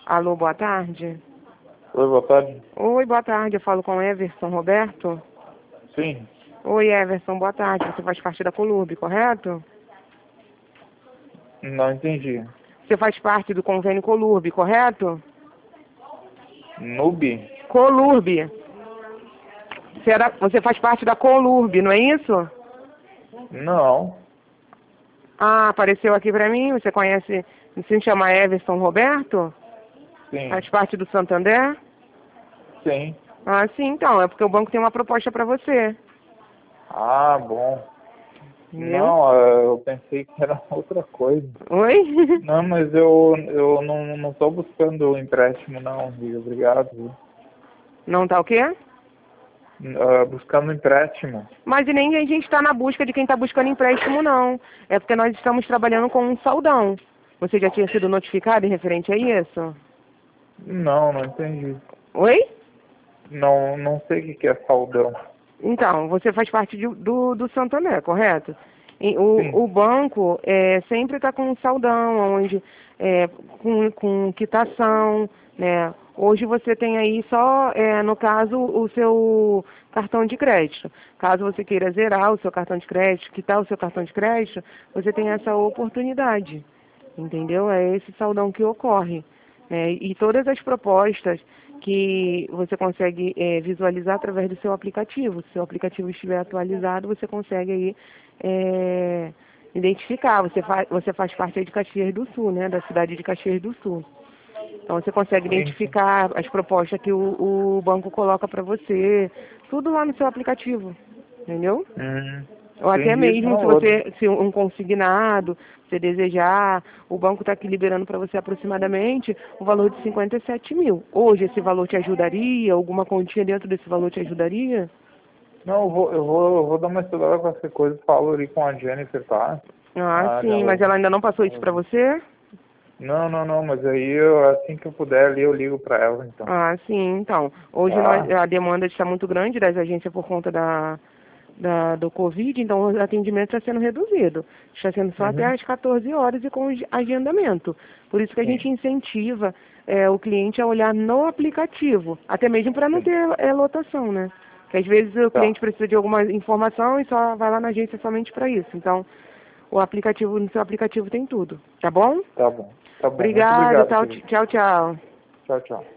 Alô, boa tarde. Oi, boa tarde. Oi, boa tarde. Eu falo com Everson Roberto. Sim. Oi, Everson, boa tarde. Você faz parte da Colurb, correto? Não entendi. Você faz parte do convênio Colurb, correto? Nubi? Colurb. Você faz parte da Colurb, não é isso? Não. Ah, apareceu aqui pra mim. Você conhece, se chama Everson Roberto? Sim. Faz parte do Santander? Sim. Ah, sim, então. É porque o banco tem uma proposta pra você. Ah, bom. Entendeu? Não, eu pensei que era outra coisa. Oi? Não, mas eu não tô buscando empréstimo, não, viu? Obrigado. Viu? Não tá o quê? Buscando empréstimo. Mas e nem a gente está na busca de quem está buscando empréstimo, não. É porque nós estamos trabalhando com um saldão. Você já tinha sido notificado em referente a isso? Não entendi. Oi? Não sei o que é saldão. Então, você faz parte do Santander, correto? E Sim. o banco sempre está com um saldão, onde com quitação, né? Hoje você tem aí só, no caso, o seu cartão de crédito. Caso você queira zerar o seu cartão de crédito, quitar o seu cartão de crédito, você tem essa oportunidade, entendeu? É esse saldão que ocorre, né? E todas as propostas que você consegue visualizar através do seu aplicativo. Se o seu aplicativo estiver atualizado, você consegue aí identificar. Você faz parte aí de Caxias do Sul, né? Da cidade de Caxias do Sul. Então você consegue Sim. identificar as propostas que o banco coloca para você, tudo lá no seu aplicativo, entendeu? Ou até Entendi. mesmo Não, se um consignado, você desejar, o banco está aqui liberando para você aproximadamente o valor de 57 mil. Hoje esse valor te ajudaria? Alguma quantia dentro desse valor te ajudaria? não, eu vou dar uma estudada com essa coisa, falo ali com a Jennifer, tá? Ah, Ah, sim, mas ela ainda não passou isso para você? não, mas aí assim que eu puder ali eu ligo pra ela, então. Ah, sim, então. Hoje Tá? a demanda está muito grande das agências por conta do Covid, então o atendimento está sendo reduzido. Está sendo só até Uhum. às 14 horas e com agendamento. Por isso que a gente Sim, incentiva o cliente a olhar no aplicativo, até mesmo para não sim. ter lotação, né? Porque às vezes o Tá, cliente precisa de alguma informação e só vai lá na agência somente para isso. Então, no seu aplicativo tem tudo, tá bom? tá bom. Tá bom. Muito Obrigada, obrigado, querido. tchau, tchau. Tchau, tchau.